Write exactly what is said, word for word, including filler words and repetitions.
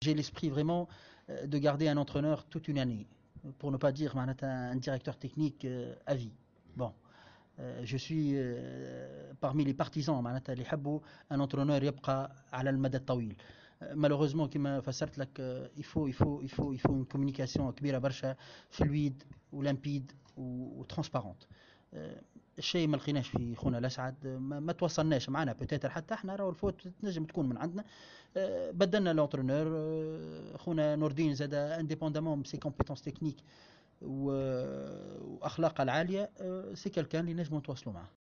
J'ai l'esprit vraiment euh, de garder un entraîneur toute une année, pour ne pas dire un directeur technique euh, à vie. Bon, euh, je suis euh, parmi les partisans معناتها اللي يحبوا un entraîneur يبقى على المدى الطويل. malheureusement كما فسرت لك il faut il faut il faut il faut une communication كبيره برشا فلويد ولامبيد وترانسبارونت. الشيء ما لقيناش في خونا الاسعد، ما, ما توصلناش معنا بوتيتر حتى احنا راهو الفوت تنجم تكون من عندنا. بدلنا لونترونور خونا نور الدين زاد انديبوندامون بسي كومبيتونس تكنيك واخلاقه العاليه، سي كالكان اللي نجموا نتواصلوا معه.